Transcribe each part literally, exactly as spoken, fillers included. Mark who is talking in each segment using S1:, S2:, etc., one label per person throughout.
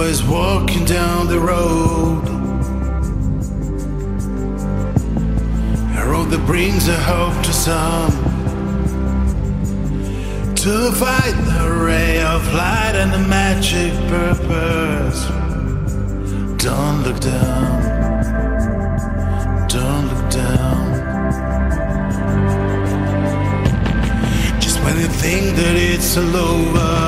S1: is walking down the road, a road that brings a hope to some, to find the ray of light and the magic purpose. Don't look down, don't look down. Just when you think that it's all over,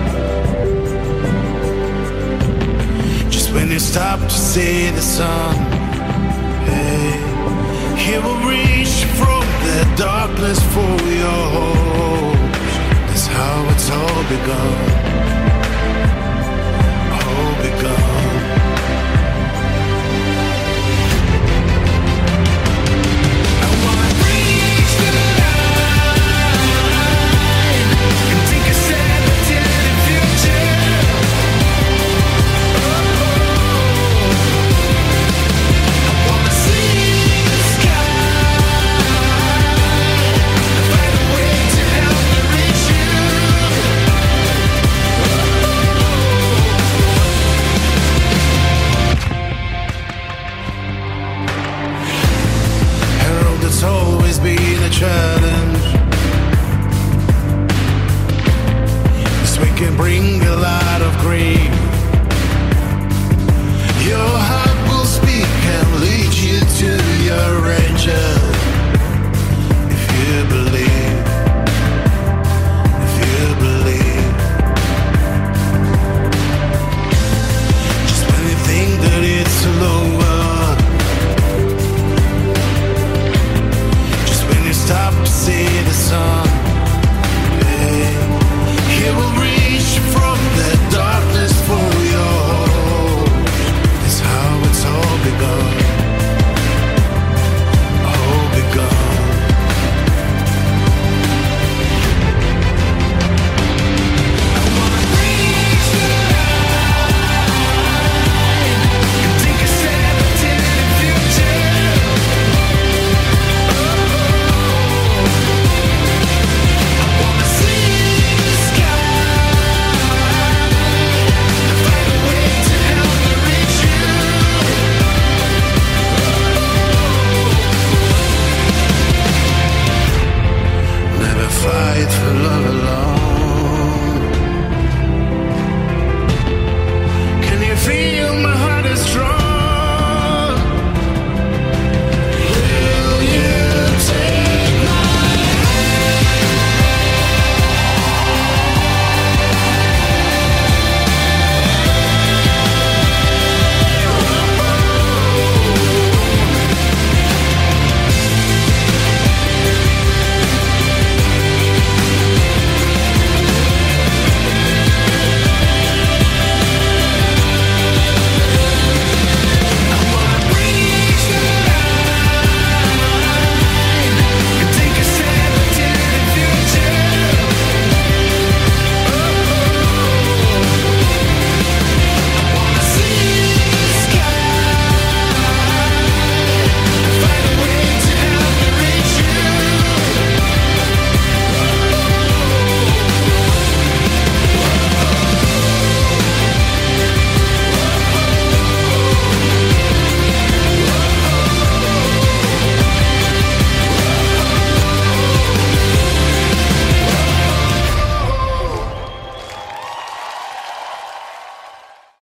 S1: when you stop to see the sun, hey, he will reach from the darkness for your hope. That's how it's all begun.